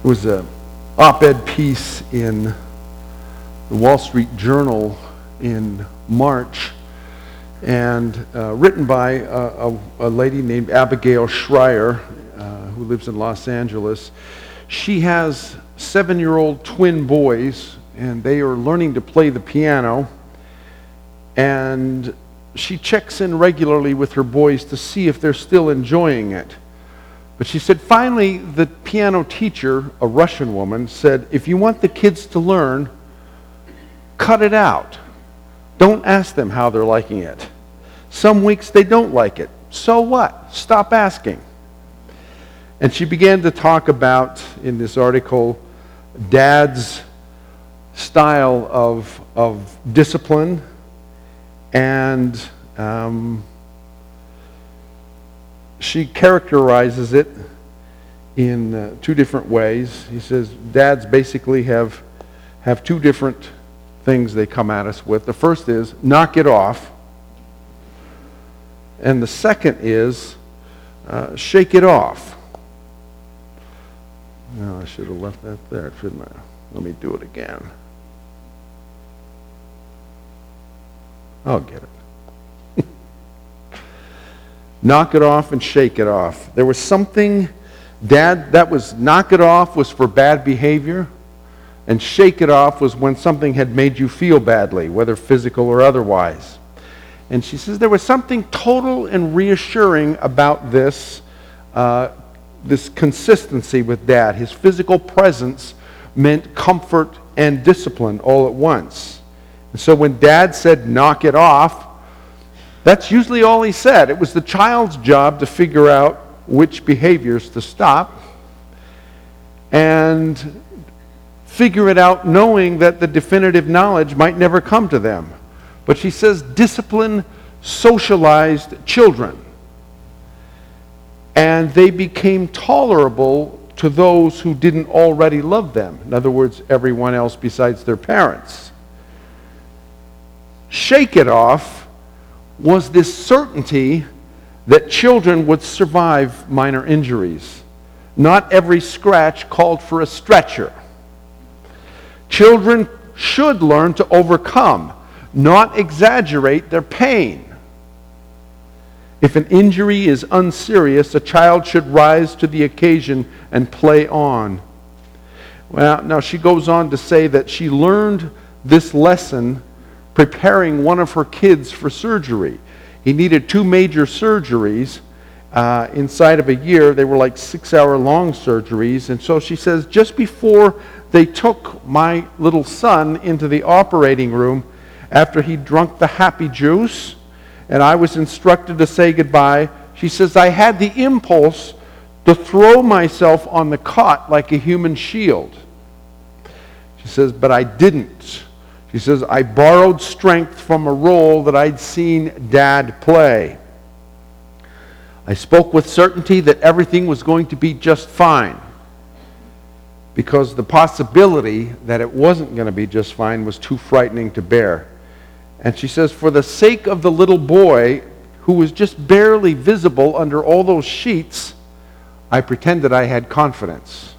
It was an op-ed piece in the Wall Street Journal in March, and written by a lady named Abigail Schreier, who lives in Los Angeles. She has 7-year-old twin boys, and they are learning to play the piano, and she checks in regularly with her boys to see if they're still enjoying it. But she said finally the piano teacher, a Russian woman, said, if you want the kids to learn, cut it out. Don't ask them how they're liking it. Some weeks they don't like it. So what? Stop asking. And she began to talk about, in this article, Dad's style of discipline, and she characterizes it in 2 different ways. He says dads basically have 2 different things they come at us with. The first is, knock it off. And the second is, shake it off. No, I should have left that there, shouldn't I? Let me do it again. I'll get it. Knock it off and shake it off. There was something, Dad, that was, knock it off was for bad behavior, and shake it off was when something had made you feel badly, whether physical or otherwise. And she says there was something total and reassuring about this consistency with Dad. His physical presence meant comfort and discipline all at once. And so when Dad said, knock it off, that's usually all he said. It was the child's job to figure out which behaviors to stop and figure it out knowing that the definitive knowledge might never come to them. But she says discipline socialized children, and they became tolerable to those who didn't already love them. In other words, everyone else besides their parents. Shake it off was this certainty that children would survive minor injuries. Not every scratch called for a stretcher. Children should learn to overcome, not exaggerate their pain. If an injury is unserious, a child should rise to the occasion and play on. Well, now she goes on to say that she learned this lesson preparing one of her kids for surgery. He needed 2 major surgeries inside of a year. They were like 6-hour-long surgeries. And so she says, just before they took my little son into the operating room, after he drunk the happy juice, and I was instructed to say goodbye, she says, I had the impulse to throw myself on the cot like a human shield. She says, but I didn't. She says, I borrowed strength from a role that I'd seen Dad play. I spoke with certainty that everything was going to be just fine, because the possibility that it wasn't going to be just fine was too frightening to bear. And she says, for the sake of the little boy who was just barely visible under all those sheets, I pretended I had confidence.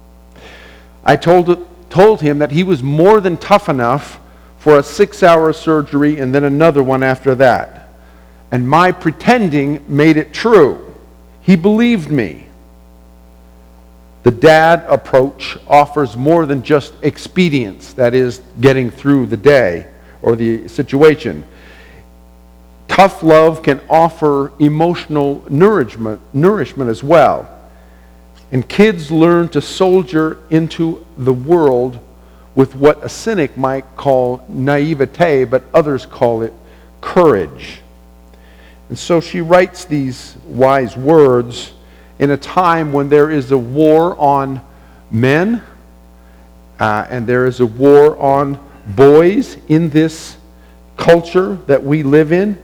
I told him that he was more than tough enough for a 6-hour surgery and then another one after that. And my pretending made it true. He believed me. The dad approach offers more than just expedience, that is, getting through the day or the situation. Tough love can offer emotional nourishment as well. And kids learn to soldier into the world with what a cynic might call naivete, but others call it courage. And so she writes these wise words in a time when there is a war on men and there is a war on boys in this culture that we live in.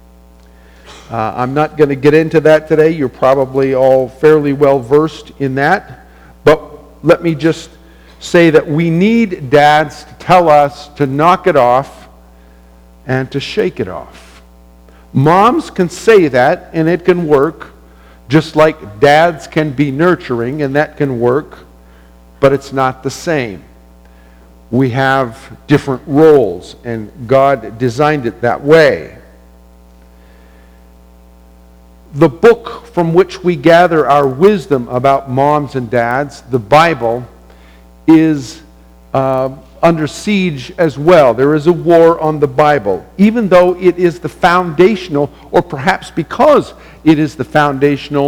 I'm not going to get into that today. You're probably all fairly well versed in that. But let me just say that we need dads to tell us to knock it off and to shake it off. Moms can say that and it can work, just like dads can be nurturing and that can work. but it's not the same. We have different roles, and God designed it that way. The book from which we gather our wisdom about moms and dads, the Bible, is under siege as well. There is a war on the Bible, even though it is the foundational, or perhaps because it is the foundational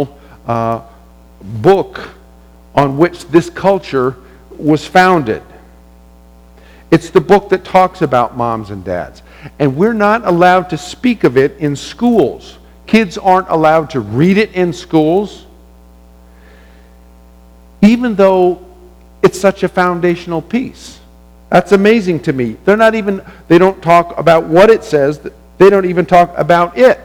book on which this culture was founded. It's the book that talks about moms and dads. And we're not allowed to speak of it in schools. Kids aren't allowed to read it in schools, even though it's such a foundational piece. That's amazing to me. They don't talk about what it says. They don't even talk about it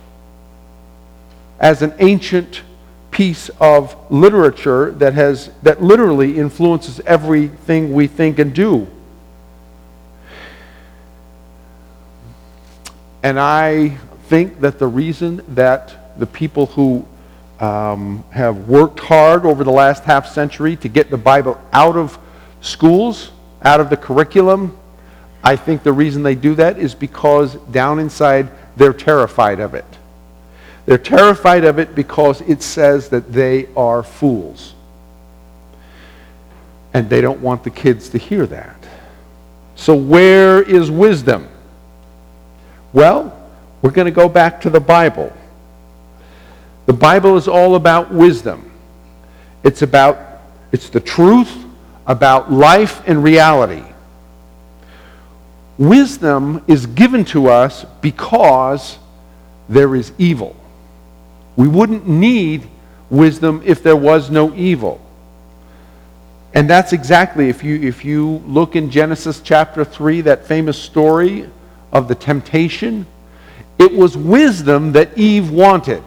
as an ancient piece of literature that literally influences everything we think and do. And I think that the reason that the people who have worked hard over the last half century to get the Bible out of schools, out of the curriculum, I think the reason they do that is because down inside they're terrified of it. They're terrified of it because it says that they are fools. And they don't want the kids to hear that. So where is wisdom? Well, we're going to go back to the Bible. The Bible is all about wisdom. It's the truth about life and reality. Wisdom is given to us because there is evil. We wouldn't need wisdom if there was no evil. And that's exactly, if you look in Genesis chapter 3, that famous story of the temptation, it was wisdom that Eve wanted.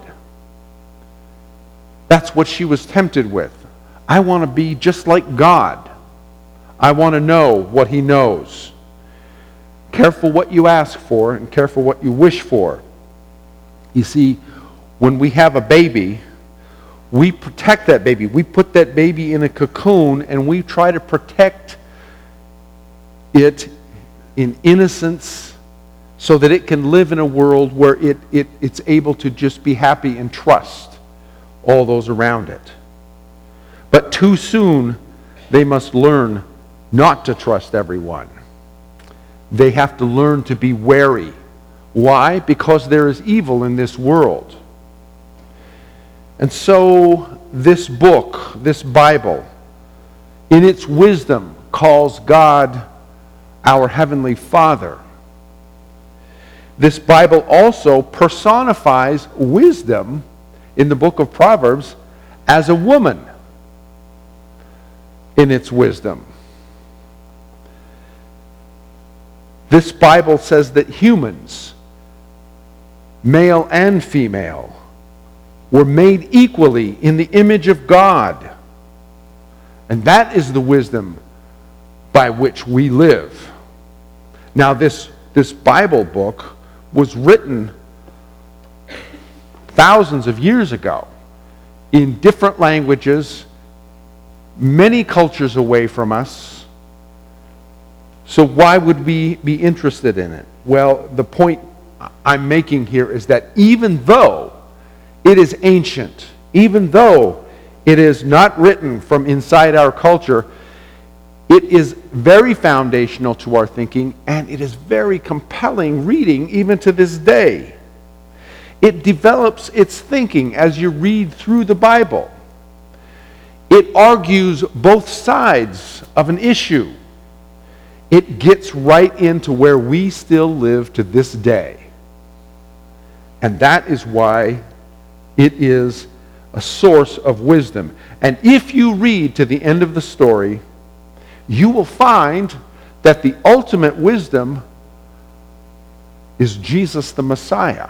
That's what she was tempted with. I want to be just like God. I want to know what He knows. Careful what you ask for and careful what you wish for. You see, when we have a baby, we protect that baby. We put that baby in a cocoon and we try to protect it in innocence so that it can live in a world where it's able to just be happy and trust all those around it. But too soon, they must learn not to trust everyone. They have to learn to be wary. Why? Because there is evil in this world. And so this book, this Bible, in its wisdom, calls God our Heavenly Father. This Bible also personifies wisdom in the book of Proverbs as a woman in its wisdom. This Bible says that humans, male and female, were made equally in the image of God. And that is the wisdom by which we live. Now this Bible book was written thousands of years ago in different languages, many cultures away from us. So why would we be interested in it? Well, the point I'm making here is that even though it is ancient, even though it is not written from inside our culture, it is very foundational to our thinking, and it is very compelling reading even to this day. It develops its thinking as you read through the Bible. It argues both sides of an issue. It gets right into where we still live to this day. And that is why it is a source of wisdom. And if you read to the end of the story, you will find that the ultimate wisdom is Jesus the Messiah.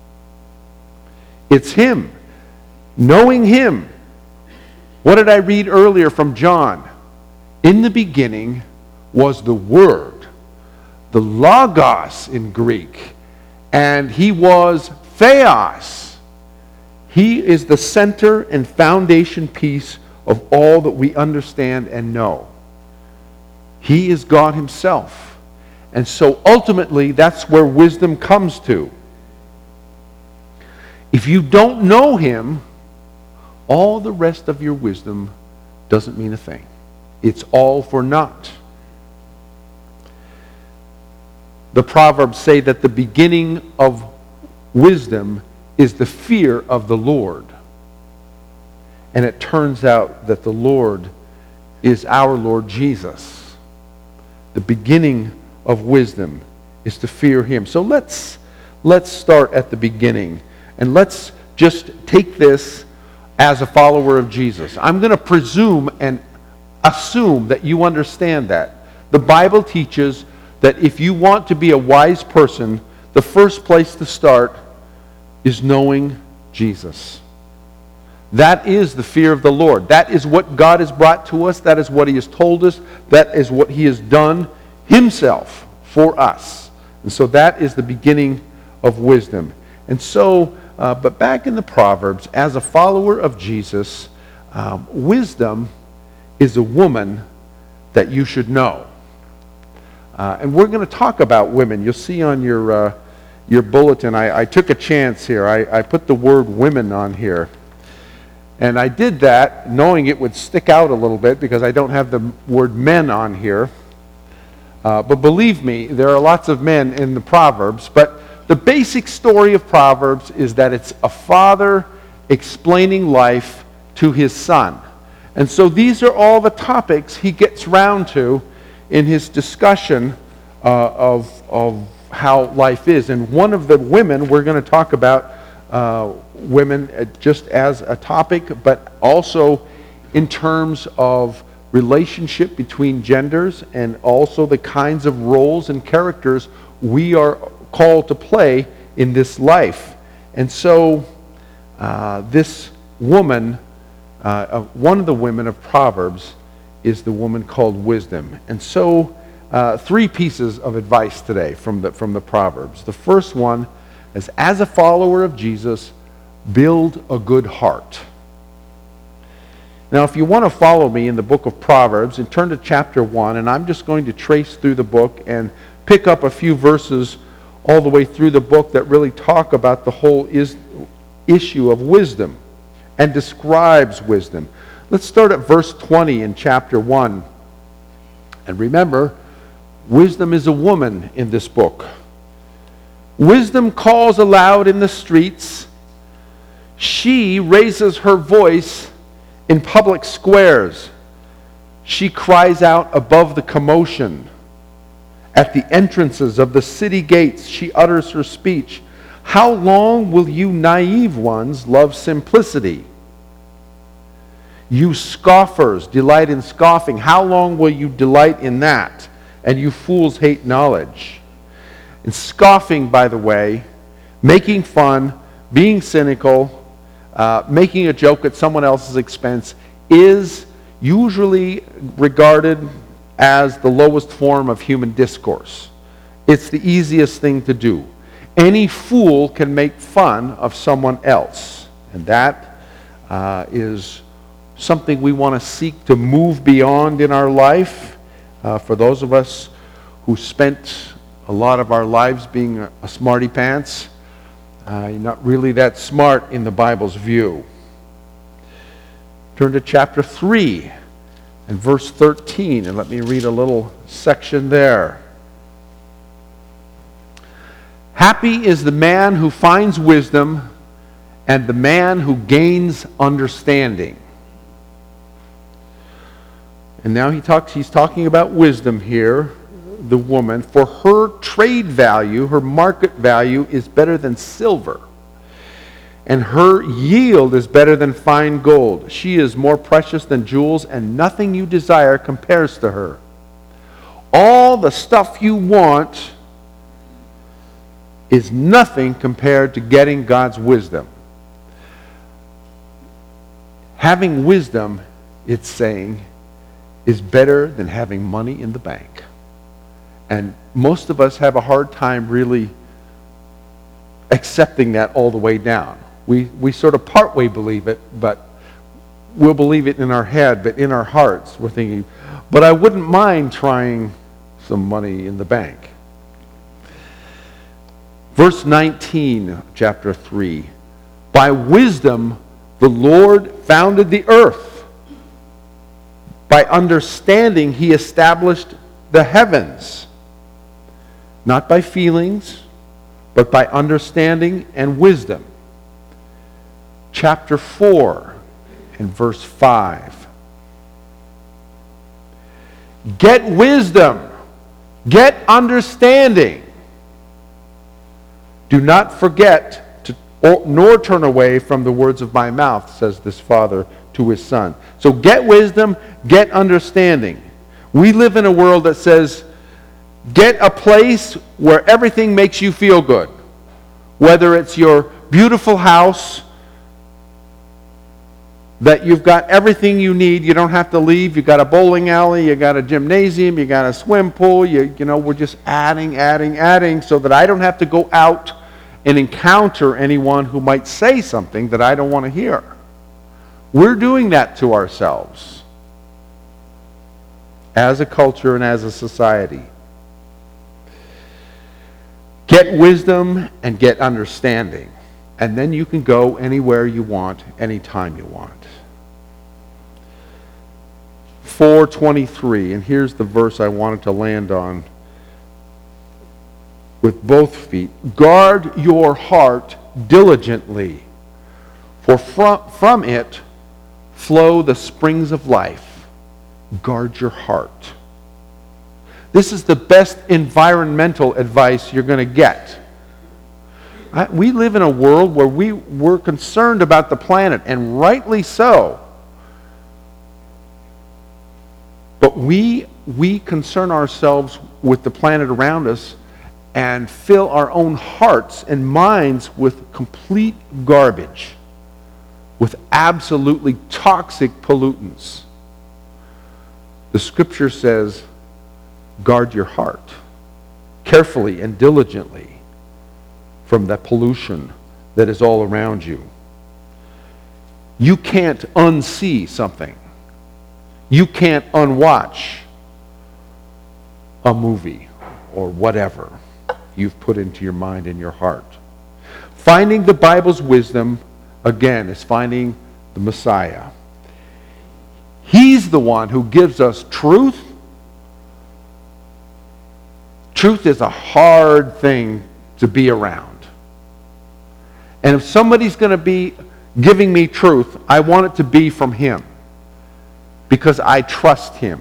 It's Him. Knowing Him. What did I read earlier from John? In the beginning was the Word, the Logos in Greek, and He was Theos. He is the center and foundation piece of all that we understand and know. He is God himself. And so ultimately, that's where wisdom comes to. If you don't know him, all the rest of your wisdom doesn't mean a thing. It's all for naught. The Proverbs say that the beginning of wisdom is the fear of the Lord. And it turns out that the Lord is our Lord Jesus. The beginning of wisdom is to fear him. So let's start at the beginning. And let's just take this as a follower of Jesus. I'm going to presume and assume that you understand that. The Bible teaches that if you want to be a wise person, the first place to start is knowing Jesus. That is the fear of the Lord. That is what God has brought to us. That is what he has told us. That is what he has done himself for us. And so that is the beginning of wisdom. And so, but back in the Proverbs, as a follower of Jesus, wisdom is a woman that you should know. And we're going to talk about women. You'll see on your bulletin, I took a chance here. I put the word women on here. And I did that knowing it would stick out a little bit because I don't have the word men on here. But believe me, there are lots of men in the Proverbs. But the basic story of Proverbs is that it's a father explaining life to his son. And so these are all the topics he gets round to in his discussion of how life is. And one of the women, we're going to talk about women just as a topic, but also in terms of relationship between genders and also the kinds of roles and characters we are called to play in this life. And so this woman, one of the women of Proverbs, is the woman called wisdom. And so three pieces of advice today from the Proverbs. The first one is, as a follower of Jesus, build a good heart. Now, if you want to follow me in the book of Proverbs, and turn to chapter 1, and I'm just going to trace through the book and pick up a few verses all the way through the book that really talk about the whole issue of wisdom and describes wisdom. Let's start at verse 20 in chapter 1. And remember, wisdom is a woman in this book. Wisdom calls aloud in the streets. She raises her voice in public squares. She cries out above the commotion. At the entrances of the city gates, she utters her speech. How long will you naive ones love simplicity? You scoffers delight in scoffing. How long will you delight in that? And you fools hate knowledge. And scoffing, by the way, making fun, being cynical, making a joke at someone else's expense is usually regarded as the lowest form of human discourse. It's the easiest thing to do. Any fool can make fun of someone else. And that is something we want to seek to move beyond in our life. For those of us who spent a lot of our lives being a smarty pants, you're not really that smart in the Bible's view. Turn to chapter 3 and verse 13, and let me read a little section there. Happy is the man who finds wisdom and the man who gains understanding. And now he's talking about wisdom here, the woman. For her trade value, her market value is better than silver, and her yield is better than fine gold. She is more precious than jewels, and nothing you desire compares to her. All the stuff you want is nothing compared to getting God's wisdom. Having wisdom, it's saying, is better than having money in the bank. And most of us have a hard time really accepting that all the way down. We sort of partway believe it, but we'll believe it in our head, but in our hearts, we're thinking, but I wouldn't mind trying some money in the bank. Verse 19, chapter 3. By wisdom, the Lord founded the earth. By understanding, he established the heavens. Not by feelings, but by understanding and wisdom. Chapter 4 and verse 5. Get wisdom. Get understanding. Do not forget nor turn away from the words of my mouth, says this father to his son. So get wisdom, get understanding. We live in a world that says, get a place where everything makes you feel good. Whether it's your beautiful house, that you've got everything you need, you don't have to leave, you got a bowling alley, you got a gymnasium, you got a swim pool, you know, we're just adding, so that I don't have to go out and encounter anyone who might say something that I don't want to hear. We're doing that to ourselves as a culture and as a society. Get wisdom and get understanding. And then you can go anywhere you want, anytime you want. 4:23, and here's the verse I wanted to land on with both feet. Guard your heart diligently, for from it flow the springs of life. Guard your heart. This is the best environmental advice you're going to get. We live in a world where we're concerned about the planet, and rightly so. But we concern ourselves with the planet around us and fill our own hearts and minds with complete garbage, with absolutely toxic pollutants. The scripture says, guard your heart carefully and diligently from that pollution that is all around you. You can't unsee something. You can't unwatch a movie or whatever you've put into your mind and your heart. Finding the Bible's wisdom, again, is finding the Messiah. He's the one who gives us truth. Truth is a hard thing to be around. And if somebody's going to be giving me truth, I want it to be from him, because I trust him.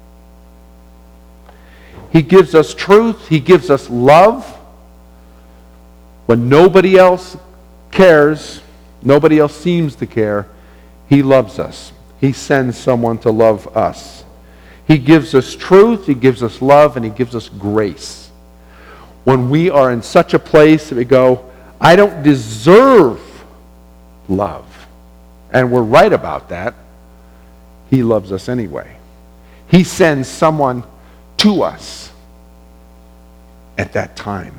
He gives us truth. He gives us love. When nobody else cares, nobody else seems to care, he loves us. He sends someone to love us. He gives us truth, he gives us love, and he gives us grace. When we are in such a place that we go, I don't deserve love, and we're right about that, he loves us anyway. He sends someone to us at that time.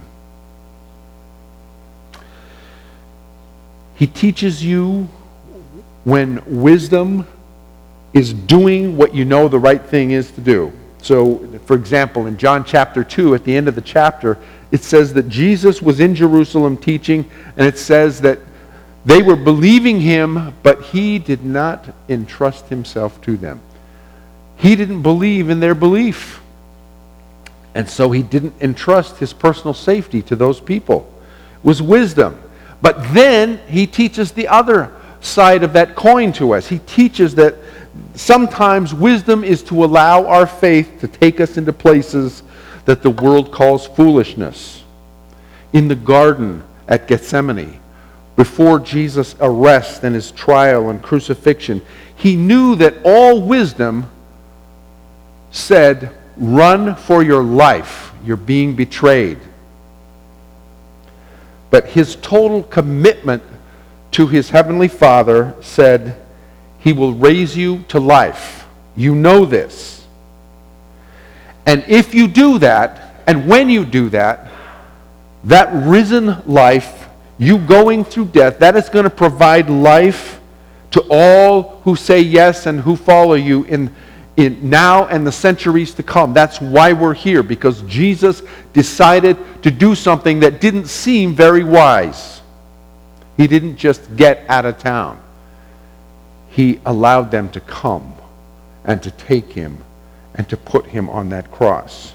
He teaches you when wisdom is doing what you know the right thing is to do. So, for example, in John chapter 2, at the end of the chapter, it says that Jesus was in Jerusalem teaching, and it says that they were believing him, but he did not entrust himself to them. He didn't believe in their belief. And so he didn't entrust his personal safety to those people. It was wisdom. But then he teaches the other side of that coin to us. He teaches that sometimes wisdom is to allow our faith to take us into places that the world calls foolishness. In the garden at Gethsemane, before Jesus' arrest and his trial and crucifixion, he knew that all wisdom said, run for your life. You're being betrayed. But his total commitment to his heavenly Father said, he will raise you to life. You know this. And if you do that, and when you do that, that risen life, you going through death, that is going to provide life to all who say yes and who follow you in now and the centuries to come. That's why we're here, because Jesus decided to do something that didn't seem very wise. He didn't just get out of town. He allowed them to come and to take him and to put him on that cross.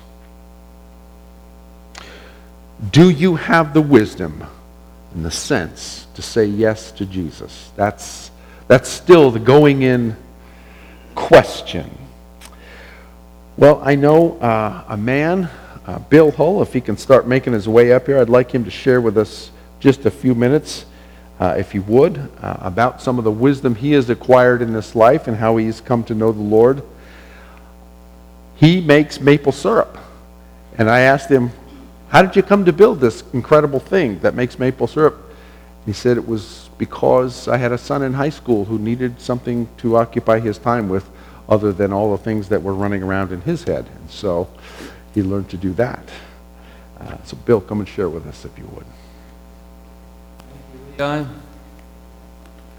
Do you have the wisdom and the sense to say yes to Jesus? That's still the going in question. Well, I know a man, Bill Hull, if he can start making his way up here, I'd like him to share with us just a few minutes, if he would, about some of the wisdom he has acquired in this life and how he's come to know the Lord. He makes maple syrup. And I asked him, how did you come to build this incredible thing that makes maple syrup? He said it was because I had a son in high school who needed something to occupy his time with other than all the things that were running around in his head. And so he learned to do that. So Bill, come and share with us if you would. Thank you, Leon.